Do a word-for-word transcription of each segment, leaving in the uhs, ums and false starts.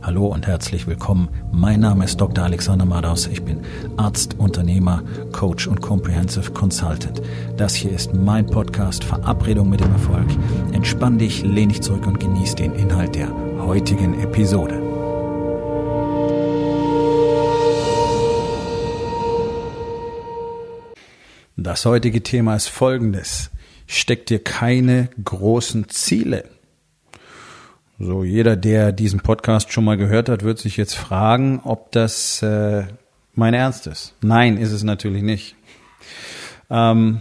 Hallo und herzlich willkommen. Mein Name ist Doktor Alexander Madaus. Ich bin Arzt, Unternehmer, Coach und Comprehensive Consultant. Das hier ist mein Podcast Verabredung mit dem Erfolg. Entspann dich, lehn dich zurück und genieß den Inhalt der heutigen Episode. Das heutige Thema ist folgendes. Steck dir keine großen Ziele. So, jeder, der diesen Podcast schon mal gehört hat, wird sich jetzt fragen, ob das äh, mein Ernst ist. Nein, ist es natürlich nicht. Ähm,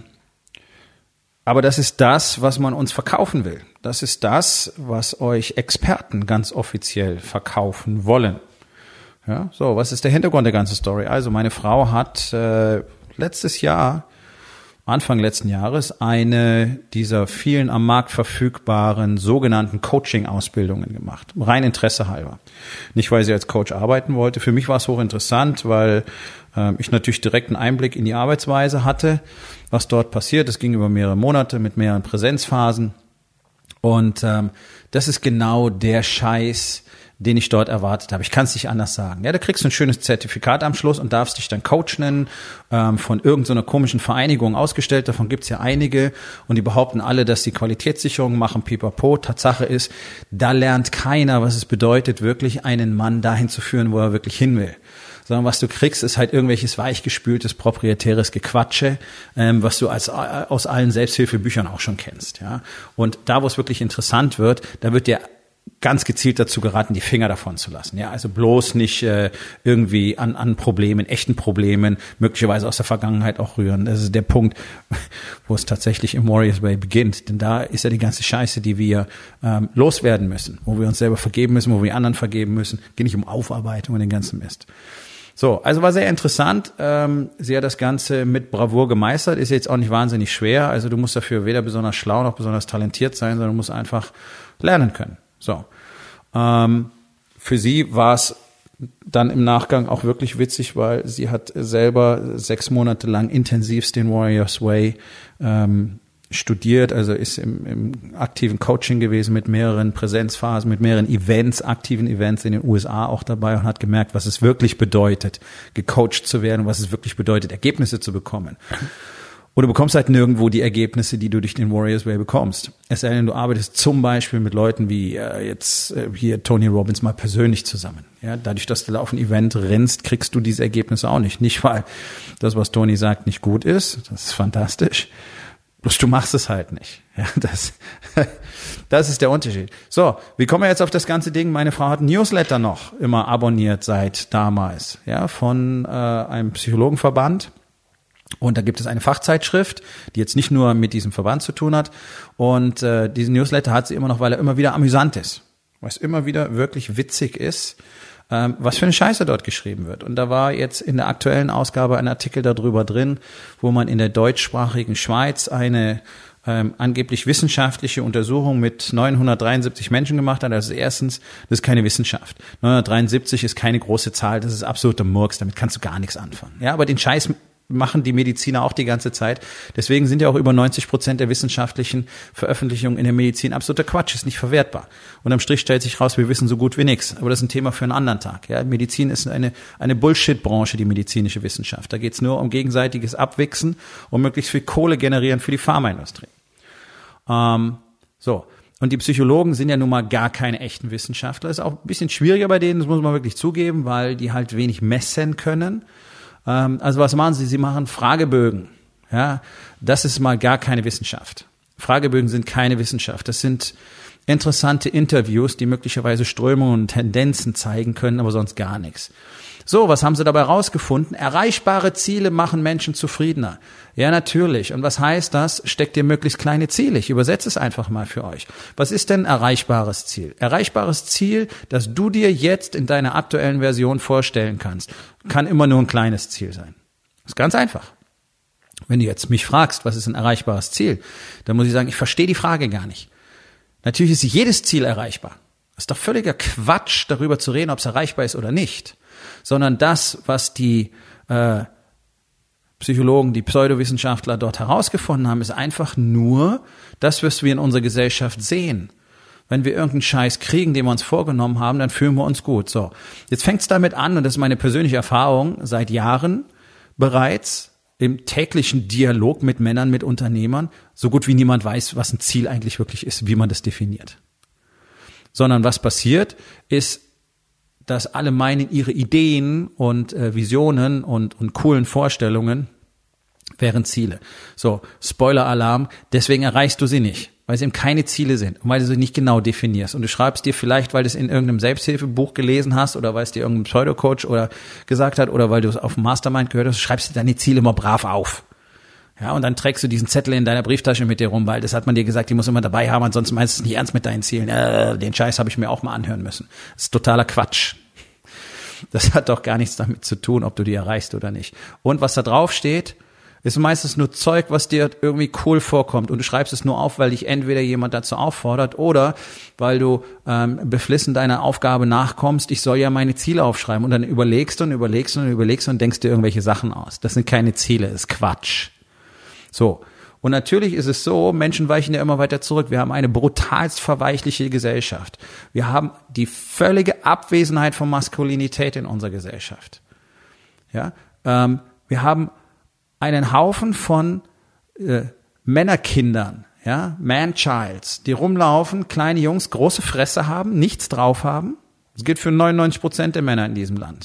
aber das ist das, was man uns verkaufen will. Das ist das, was euch Experten ganz offiziell verkaufen wollen. Ja, so, was ist der Hintergrund der ganzen Story? Also, meine Frau hat äh, letztes Jahr Anfang letzten Jahres eine dieser vielen am Markt verfügbaren sogenannten Coaching-Ausbildungen gemacht. Rein Interesse halber. Nicht, weil sie als Coach arbeiten wollte. Für mich war es hochinteressant, weil äh, ich natürlich direkt einen Einblick in die Arbeitsweise hatte, was dort passiert. Es ging über mehrere Monate mit mehreren Präsenzphasen. Und ähm, das ist genau der Scheiß, den ich dort erwartet habe. Ich kann es nicht anders sagen. Ja, da kriegst du ein schönes Zertifikat am Schluss und darfst dich dann Coach nennen, ähm, von irgendeiner komischen Vereinigung ausgestellt. Davon gibt's ja einige und die behaupten alle, dass die Qualitätssicherung machen, pipapo. Tatsache ist, da lernt keiner, was es bedeutet, wirklich einen Mann dahin zu führen, wo er wirklich hin will. Sondern was du kriegst, ist halt irgendwelches weichgespültes, proprietäres Gequatsche, ähm, was du als aus allen Selbsthilfebüchern auch schon kennst. Ja, und da, wo es wirklich interessant wird, da wird dir ganz gezielt dazu geraten, die Finger davon zu lassen. Ja, also bloß nicht äh, irgendwie an an Problemen, echten Problemen, möglicherweise aus der Vergangenheit auch rühren. Das ist der Punkt, wo es tatsächlich im Warriors Way beginnt. Denn da ist ja die ganze Scheiße, die wir ähm, loswerden müssen, wo wir uns selber vergeben müssen, wo wir anderen vergeben müssen. Geht nicht um Aufarbeitung und den ganzen Mist. So, also war sehr interessant. Ähm, sie hat das Ganze mit Bravour gemeistert. Ist jetzt auch nicht wahnsinnig schwer. Also du musst dafür weder besonders schlau noch besonders talentiert sein, sondern du musst einfach lernen können. So, ähm, für sie war es dann im Nachgang auch wirklich witzig, weil sie hat selber sechs Monate lang intensivst den Warriors Way ähm, studiert, also ist im, im aktiven Coaching gewesen mit mehreren Präsenzphasen, mit mehreren Events, aktiven Events in den U S A auch dabei und hat gemerkt, was es wirklich bedeutet, gecoacht zu werden, was es wirklich bedeutet, Ergebnisse zu bekommen. Und du bekommst halt nirgendwo die Ergebnisse, die du durch den Warriors Way bekommst. Es sei denn, du arbeitest zum Beispiel mit Leuten wie äh, jetzt äh, hier Tony Robbins mal persönlich zusammen. Ja, dadurch, dass du da auf ein Event rennst, kriegst du diese Ergebnisse auch nicht. Nicht, weil das, was Tony sagt, nicht gut ist. Das ist fantastisch. Bloß du machst es halt nicht. Ja, das, das ist der Unterschied. So, wie kommen wir jetzt auf das ganze Ding? Meine Frau hat ein Newsletter noch immer abonniert seit damals, ja, von äh, einem Psychologenverband. Und da gibt es eine Fachzeitschrift, die jetzt nicht nur mit diesem Verband zu tun hat. Und äh, diesen Newsletter hat sie immer noch, weil er immer wieder amüsant ist. Weil es immer wieder wirklich witzig ist, ähm, was für eine Scheiße dort geschrieben wird. Und da war jetzt in der aktuellen Ausgabe ein Artikel darüber drin, wo man in der deutschsprachigen Schweiz eine ähm, angeblich wissenschaftliche Untersuchung mit neunhundertdreiundsiebzig Menschen gemacht hat. Also erstens, das ist keine Wissenschaft. neunhundertdreiundsiebzig ist keine große Zahl, das ist absoluter Murks, damit kannst du gar nichts anfangen. Ja, aber den Scheiß machen die Mediziner auch die ganze Zeit. Deswegen sind ja auch über neunzig Prozent der wissenschaftlichen Veröffentlichungen in der Medizin absoluter Quatsch, ist nicht verwertbar. Und am Strich stellt sich raus, wir wissen so gut wie nichts. Aber das ist ein Thema für einen anderen Tag. Ja, Medizin ist eine eine Bullshit-Branche, die medizinische Wissenschaft. Da geht es nur um gegenseitiges Abwichsen und möglichst viel Kohle generieren für die Pharmaindustrie. Ähm, so. Und die Psychologen sind ja nun mal gar keine echten Wissenschaftler. Das ist auch ein bisschen schwieriger bei denen, das muss man wirklich zugeben, weil die halt wenig messen können. Also was machen sie? Sie machen Fragebögen. Ja, das ist mal gar keine Wissenschaft. Fragebögen sind keine Wissenschaft. Das sind interessante Interviews, die möglicherweise Strömungen und Tendenzen zeigen können, aber sonst gar nichts. So, was haben sie dabei rausgefunden? Erreichbare Ziele machen Menschen zufriedener. Ja, natürlich. Und was heißt das? Steckt dir möglichst kleine Ziele. Ich übersetze es einfach mal für euch. Was ist denn erreichbares Ziel? Erreichbares Ziel, das du dir jetzt in deiner aktuellen Version vorstellen kannst, kann immer nur ein kleines Ziel sein. Das ist ganz einfach. Wenn du jetzt mich fragst, was ist ein erreichbares Ziel, dann muss ich sagen, ich verstehe die Frage gar nicht. Natürlich ist jedes Ziel erreichbar. Das ist doch völliger Quatsch, darüber zu reden, ob es erreichbar ist oder nicht. Sondern das, was die äh, Psychologen, die Pseudowissenschaftler dort herausgefunden haben, ist einfach nur das, was wir in unserer Gesellschaft sehen. Wenn wir irgendeinen Scheiß kriegen, den wir uns vorgenommen haben, dann fühlen wir uns gut. So, jetzt fängt's damit an, und das ist meine persönliche Erfahrung seit Jahren bereits, im täglichen Dialog mit Männern, mit Unternehmern, so gut wie niemand weiß, was ein Ziel eigentlich wirklich ist, wie man das definiert. Sondern was passiert, ist, dass alle meinen, ihre Ideen und äh, Visionen und, und coolen Vorstellungen wären Ziele. So, Spoiler-Alarm, deswegen erreichst du sie nicht, weil es eben keine Ziele sind und weil du sie nicht genau definierst. Und du schreibst dir vielleicht, weil du es in irgendeinem Selbsthilfebuch gelesen hast oder weil es dir irgendein Pseudocoach oder gesagt hat oder weil du es auf dem Mastermind gehört hast, schreibst du deine Ziele immer brav auf. Ja, und dann trägst du diesen Zettel in deiner Brieftasche mit dir rum, weil das hat man dir gesagt, die muss immer dabei haben, ansonsten meinst du es nicht ernst mit deinen Zielen. Äh, den Scheiß habe ich mir auch mal anhören müssen. Das ist totaler Quatsch. Das hat doch gar nichts damit zu tun, ob du die erreichst oder nicht. Und was da drauf steht, ist meistens nur Zeug, was dir irgendwie cool vorkommt, und du schreibst es nur auf, weil dich entweder jemand dazu auffordert oder weil du ähm, beflissen deiner Aufgabe nachkommst, ich soll ja meine Ziele aufschreiben, und dann überlegst du und überlegst und überlegst und denkst dir irgendwelche Sachen aus. Das sind keine Ziele, das ist Quatsch. So, und natürlich ist es so, Menschen weichen ja immer weiter zurück. Wir haben eine brutalst verweichliche Gesellschaft. Wir haben die völlige Abwesenheit von Maskulinität in unserer Gesellschaft. Ja, ähm, wir haben einen Haufen von äh, Männerkindern, ja, Man-Childs, die rumlaufen, kleine Jungs, große Fresse haben, nichts drauf haben. Das gilt für neunundneunzig Prozent der Männer in diesem Land,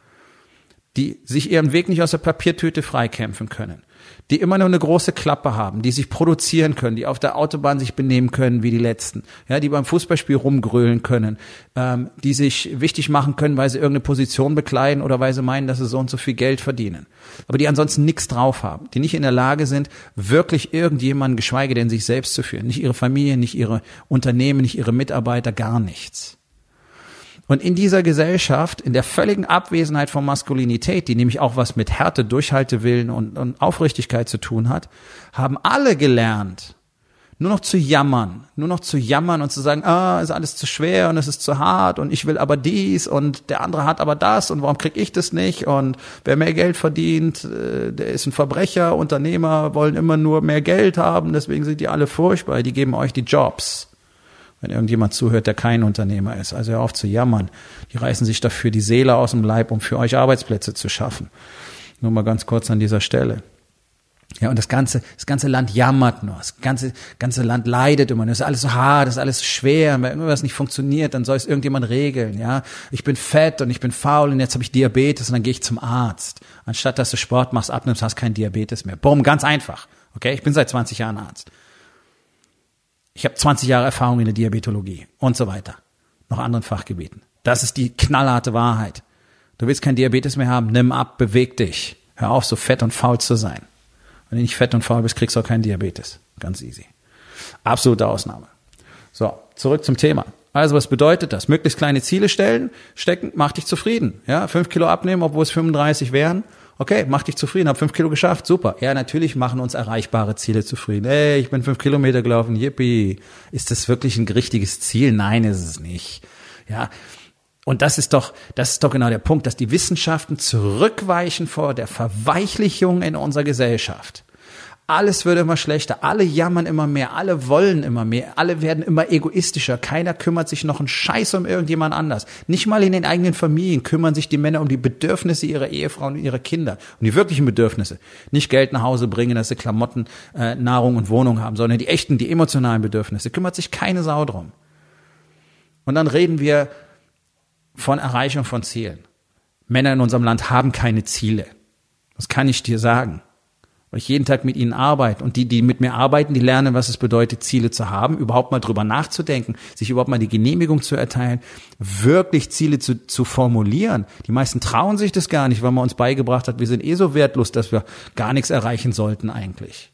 die sich ihren Weg nicht aus der Papiertüte freikämpfen können, die immer nur eine große Klappe haben, die sich produzieren können, die auf der Autobahn sich benehmen können wie die Letzten, ja, die beim Fußballspiel rumgrölen können, ähm, die sich wichtig machen können, weil sie irgendeine Position bekleiden oder weil sie meinen, dass sie so und so viel Geld verdienen, aber die ansonsten nichts drauf haben, die nicht in der Lage sind, wirklich irgendjemanden, geschweige denn sich selbst zu führen, nicht ihre Familie, nicht ihre Unternehmen, nicht ihre Mitarbeiter, gar nichts. Und in dieser Gesellschaft, in der völligen Abwesenheit von Maskulinität, die nämlich auch was mit Härte, Durchhaltewillen und, und Aufrichtigkeit zu tun hat, haben alle gelernt, nur noch zu jammern, nur noch zu jammern und zu sagen, ah, ist alles zu schwer und es ist zu hart und ich will aber dies und der andere hat aber das und warum krieg ich das nicht, und wer mehr Geld verdient, der ist ein Verbrecher, Unternehmer wollen immer nur mehr Geld haben, deswegen sind die alle furchtbar, die geben euch die Jobs. Wenn irgendjemand zuhört, der kein Unternehmer ist. Also hör auf zu jammern. Die reißen sich dafür die Seele aus dem Leib, um für euch Arbeitsplätze zu schaffen. Nur mal ganz kurz an dieser Stelle. Ja, und das ganze, das ganze Land jammert nur. Das ganze, ganze Land leidet immer. Das ist alles so hart, das ist alles so schwer. Und wenn irgendwas nicht funktioniert, dann soll es irgendjemand regeln. Ja, ich bin fett und ich bin faul und jetzt habe ich Diabetes und dann gehe ich zum Arzt. Anstatt dass du Sport machst, abnimmst, hast kein Diabetes mehr. Bumm, ganz einfach. Okay, ich bin seit zwanzig Jahren Arzt. Ich habe zwanzig Jahre Erfahrung in der Diabetologie und so weiter. Noch anderen Fachgebieten. Das ist die knallharte Wahrheit. Du willst kein Diabetes mehr haben, nimm ab, beweg dich. Hör auf, so fett und faul zu sein. Wenn du nicht fett und faul bist, kriegst du auch keinen Diabetes. Ganz easy. Absolute Ausnahme. So, zurück zum Thema. Also, was bedeutet das? Möglichst kleine Ziele stellen, stecken, macht dich zufrieden. Ja, fünf Kilo abnehmen, obwohl es fünfunddreißig wären. Okay, mach dich zufrieden, hab fünf Kilo geschafft, super. Ja, natürlich machen uns erreichbare Ziele zufrieden. Ey, ich bin fünf Kilometer gelaufen, yippie. Ist das wirklich ein richtiges Ziel? Nein, ist es nicht. Ja, und das ist doch, das ist doch genau der Punkt, dass die Wissenschaften zurückweichen vor der Verweichlichung in unserer Gesellschaft. Alles wird immer schlechter, alle jammern immer mehr, alle wollen immer mehr, alle werden immer egoistischer, keiner kümmert sich noch einen Scheiß um irgendjemand anders. Nicht mal in den eigenen Familien kümmern sich die Männer um die Bedürfnisse ihrer Ehefrauen und ihrer Kinder, um die wirklichen Bedürfnisse. Nicht Geld nach Hause bringen, dass sie Klamotten, äh, Nahrung und Wohnung haben, sondern die echten, die emotionalen Bedürfnisse, kümmert sich keine Sau drum. Und dann reden wir von Erreichung von Zielen. Männer in unserem Land haben keine Ziele. Das kann ich dir sagen. Weil ich jeden Tag mit ihnen arbeite. Und die, die mit mir arbeiten, die lernen, was es bedeutet, Ziele zu haben, überhaupt mal drüber nachzudenken, sich überhaupt mal die Genehmigung zu erteilen, wirklich Ziele zu, zu formulieren. Die meisten trauen sich das gar nicht, weil man uns beigebracht hat, wir sind eh so wertlos, dass wir gar nichts erreichen sollten eigentlich.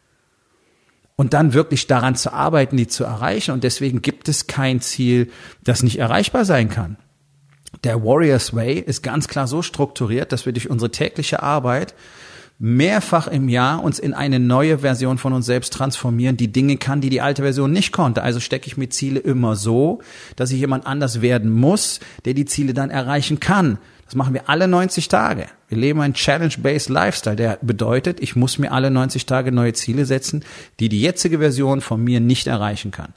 Und dann wirklich daran zu arbeiten, die zu erreichen. Und deswegen gibt es kein Ziel, das nicht erreichbar sein kann. Der Warriors Way ist ganz klar so strukturiert, dass wir durch unsere tägliche Arbeit mehrfach im Jahr uns in eine neue Version von uns selbst transformieren, die Dinge kann, die die alte Version nicht konnte. Also stecke ich mir Ziele immer so, dass ich jemand anders werden muss, der die Ziele dann erreichen kann. Das machen wir alle neunzig Tage. Wir leben einen Challenge-Based Lifestyle, der bedeutet, ich muss mir alle neunzig Tage neue Ziele setzen, die die jetzige Version von mir nicht erreichen kann.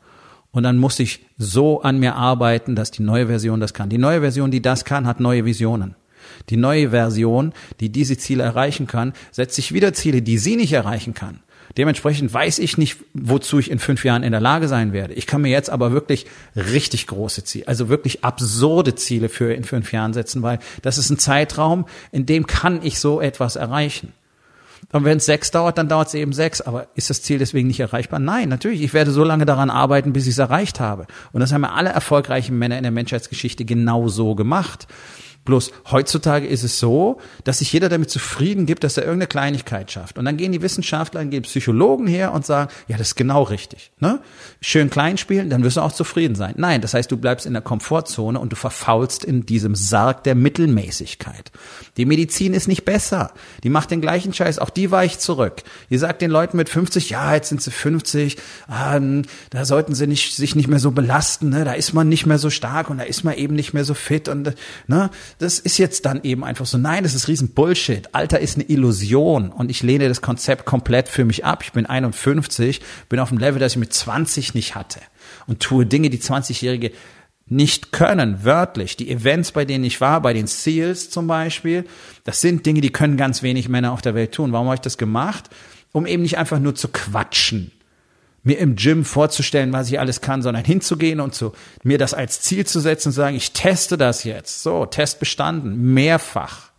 Und dann muss ich so an mir arbeiten, dass die neue Version das kann. Die neue Version, die das kann, hat neue Visionen. Die neue Version, die diese Ziele erreichen kann, setzt sich wieder Ziele, die sie nicht erreichen kann. Dementsprechend weiß ich nicht, wozu ich in fünf Jahren in der Lage sein werde. Ich kann mir jetzt aber wirklich richtig große Ziele, also wirklich absurde Ziele für in fünf Jahren setzen, weil das ist ein Zeitraum, in dem kann ich so etwas erreichen. Und wenn es sechs dauert, dann dauert es eben sechs. Aber ist das Ziel deswegen nicht erreichbar? Nein, natürlich. Ich werde so lange daran arbeiten, bis ich es erreicht habe. Und das haben ja alle erfolgreichen Männer in der Menschheitsgeschichte genau so gemacht. Bloß heutzutage ist es so, dass sich jeder damit zufrieden gibt, dass er irgendeine Kleinigkeit schafft. Und dann gehen die Wissenschaftler, dann gehen Psychologen her und sagen, ja, das ist genau richtig. Ne? Schön klein spielen, dann wirst du auch zufrieden sein. Nein, das heißt, du bleibst in der Komfortzone und du verfaulst in diesem Sarg der Mittelmäßigkeit. Die Medizin ist nicht besser. Die macht den gleichen Scheiß, auch die weicht zurück. Ihr sagt den Leuten mit fünfzig, ja, jetzt sind sie fünfzig, ähm, da sollten sie nicht, sich nicht mehr so belasten, ne? Da ist man nicht mehr so stark und da ist man eben nicht mehr so fit und ne? Das ist jetzt dann eben einfach so, nein, das ist riesen Bullshit. Alter ist eine Illusion und ich lehne das Konzept komplett für mich ab. Ich bin einundfünfzig, bin auf einem Level, das ich mit zwanzig nicht hatte und tue Dinge, die zwanzigjährige nicht können, wörtlich. Die Events, bei denen ich war, bei den SEALs zum Beispiel, das sind Dinge, die können ganz wenig Männer auf der Welt tun. Warum habe ich das gemacht? Um eben nicht einfach nur zu quatschen, mir im Gym vorzustellen, was ich alles kann, sondern hinzugehen und zu, mir das als Ziel zu setzen und sagen, ich teste das jetzt. So, Test bestanden, mehrfach.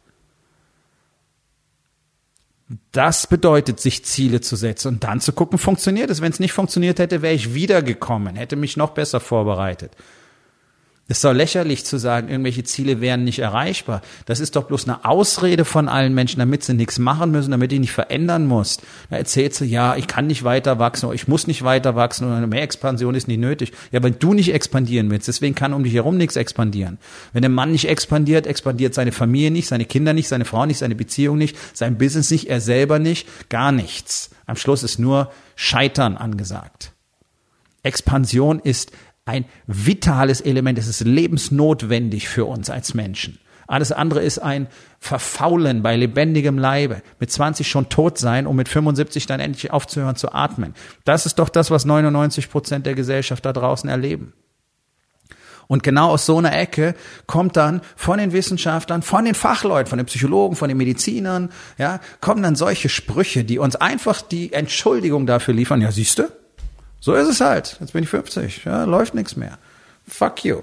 Das bedeutet, sich Ziele zu setzen und dann zu gucken, funktioniert es. Wenn es nicht funktioniert hätte, wäre ich wiedergekommen, hätte mich noch besser vorbereitet. Es ist doch lächerlich zu sagen, irgendwelche Ziele wären nicht erreichbar. Das ist doch bloß eine Ausrede von allen Menschen, damit sie nichts machen müssen, damit ich nicht verändern muss. Da erzählt sie, ja, ich kann nicht weiter wachsen oder ich muss nicht weiter wachsen oder mehr Expansion ist nicht nötig. Ja, wenn du nicht expandieren willst, deswegen kann um dich herum nichts expandieren. Wenn der Mann nicht expandiert, expandiert seine Familie nicht, seine Kinder nicht, seine Frau nicht, seine Beziehung nicht, sein Business nicht, er selber nicht, gar nichts. Am Schluss ist nur Scheitern angesagt. Expansion ist ein vitales Element, es ist lebensnotwendig für uns als Menschen. Alles andere ist ein Verfaulen bei lebendigem Leibe. Mit zwanzig schon tot sein, um mit fünfundsiebzig dann endlich aufzuhören zu atmen. Das ist doch das, was neunundneunzig Prozent der Gesellschaft da draußen erleben. Und genau aus so einer Ecke kommt dann von den Wissenschaftlern, von den Fachleuten, von den Psychologen, von den Medizinern, ja, kommen dann solche Sprüche, die uns einfach die Entschuldigung dafür liefern. Ja, siehste? So ist es halt. Jetzt bin ich fünfzig. Ja, läuft nichts mehr. Fuck you.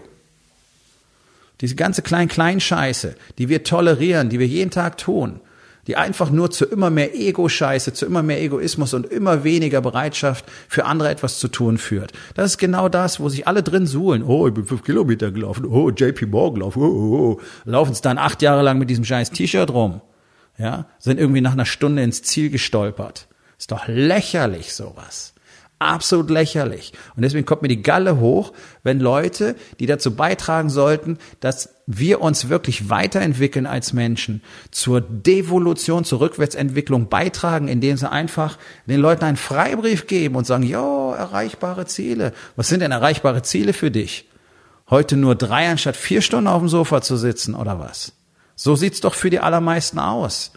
Diese ganze Klein-Klein-Scheiße, die wir tolerieren, die wir jeden Tag tun, die einfach nur zu immer mehr Ego-Scheiße, zu immer mehr Egoismus und immer weniger Bereitschaft für andere etwas zu tun führt. Das ist genau das, wo sich alle drin suhlen. Oh, ich bin fünf Kilometer gelaufen. Oh, J P Morgan gelaufen. Oh, oh, oh. Laufen es dann acht Jahre lang mit diesem scheiß T-Shirt rum. Ja, sind irgendwie nach einer Stunde ins Ziel gestolpert. Ist doch lächerlich, sowas. Absolut lächerlich. Und deswegen kommt mir die Galle hoch, wenn Leute, die dazu beitragen sollten, dass wir uns wirklich weiterentwickeln als Menschen, zur Devolution, zur Rückwärtsentwicklung beitragen, indem sie einfach den Leuten einen Freibrief geben und sagen, jo, erreichbare Ziele. Was sind denn erreichbare Ziele für dich? Heute nur drei anstatt vier Stunden auf dem Sofa zu sitzen oder was? So sieht's doch für die allermeisten aus.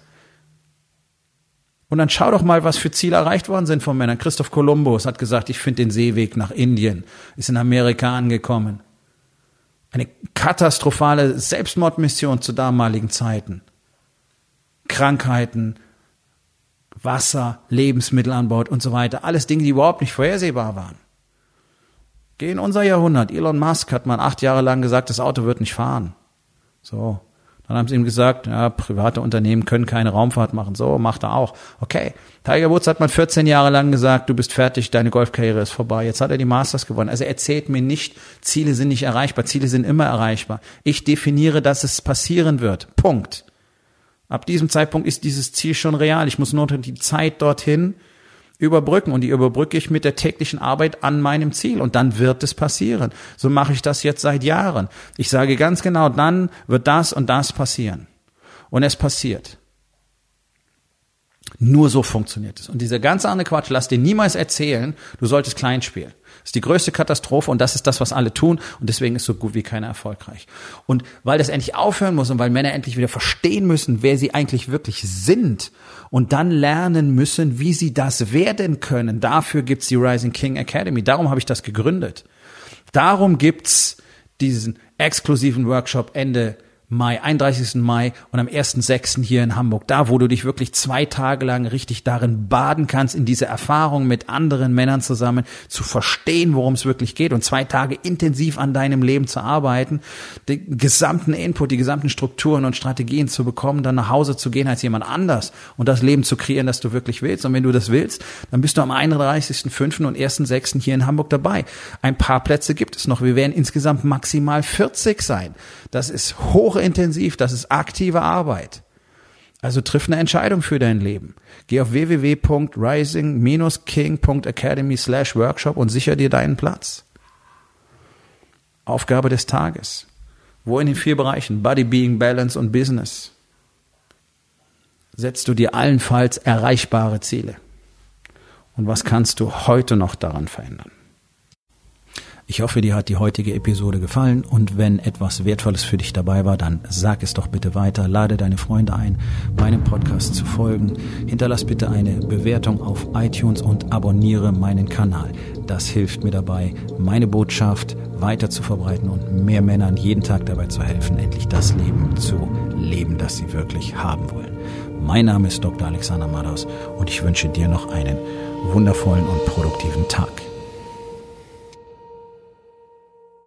Und dann schau doch mal, was für Ziele erreicht worden sind von Männern. Christoph Kolumbus hat gesagt, ich finde den Seeweg nach Indien, ist in Amerika angekommen. Eine katastrophale Selbstmordmission zu damaligen Zeiten. Krankheiten, Wasser, Lebensmittelanbau und so weiter. Alles Dinge, die überhaupt nicht vorhersehbar waren. Geh in unser Jahrhundert. Elon Musk hat mal acht Jahre lang gesagt, das Auto wird nicht fahren. So. Dann haben sie ihm gesagt, ja, private Unternehmen können keine Raumfahrt machen. So, macht er auch. Okay. Tiger Woods hat mal vierzehn Jahre lang gesagt, du bist fertig, deine Golfkarriere ist vorbei. Jetzt hat er die Masters gewonnen. Also erzählt mir nicht, Ziele sind nicht erreichbar. Ziele sind immer erreichbar. Ich definiere, dass es passieren wird. Punkt. Ab diesem Zeitpunkt ist dieses Ziel schon real. Ich muss nur die Zeit dorthin überbrücken und die überbrücke ich mit der täglichen Arbeit an meinem Ziel und dann wird es passieren. So mache ich das jetzt seit Jahren. Ich sage ganz genau, dann wird das und das passieren. Und es passiert. Nur so funktioniert es. Und dieser ganz andere Quatsch, lass dir niemals erzählen, du solltest klein spielen. Das ist die größte Katastrophe und das ist das, was alle tun und deswegen ist so gut wie keiner erfolgreich. Und weil das endlich aufhören muss und weil Männer endlich wieder verstehen müssen, wer sie eigentlich wirklich sind und dann lernen müssen, wie sie das werden können, dafür gibt's die Rising King Academy. Darum habe ich das gegründet. Darum gibt's diesen exklusiven Workshop Ende Mai, einunddreißigsten Mai und am ersten sechsten hier in Hamburg. Da, wo du dich wirklich zwei Tage lang richtig darin baden kannst, in diese Erfahrung mit anderen Männern zusammen zu verstehen, worum es wirklich geht und zwei Tage intensiv an deinem Leben zu arbeiten, den gesamten Input, die gesamten Strukturen und Strategien zu bekommen, dann nach Hause zu gehen als jemand anders und das Leben zu kreieren, das du wirklich willst. Und wenn du das willst, dann bist du am einunddreißigsten fünften und ersten sechsten hier in Hamburg dabei. Ein paar Plätze gibt es noch. Wir werden insgesamt maximal vierzig sein. Das ist hochintensiv, das ist aktive Arbeit. Also triff eine Entscheidung für dein Leben. Geh auf w w w punkt rising dash king punkt academy slash workshop und sicher dir deinen Platz. Aufgabe des Tages. Wo in den vier Bereichen Body, Being, Balance und Business setzt du dir allenfalls erreichbare Ziele? Und was kannst du heute noch daran verändern? Ich hoffe, dir hat die heutige Episode gefallen und wenn etwas Wertvolles für dich dabei war, dann sag es doch bitte weiter, lade deine Freunde ein, meinem Podcast zu folgen, hinterlass bitte eine Bewertung auf iTunes und abonniere meinen Kanal. Das hilft mir dabei, meine Botschaft weiter zu verbreiten und mehr Männern jeden Tag dabei zu helfen, endlich das Leben zu leben, das sie wirklich haben wollen. Mein Name ist Doktor Alexander Madaus und ich wünsche dir noch einen wundervollen und produktiven Tag.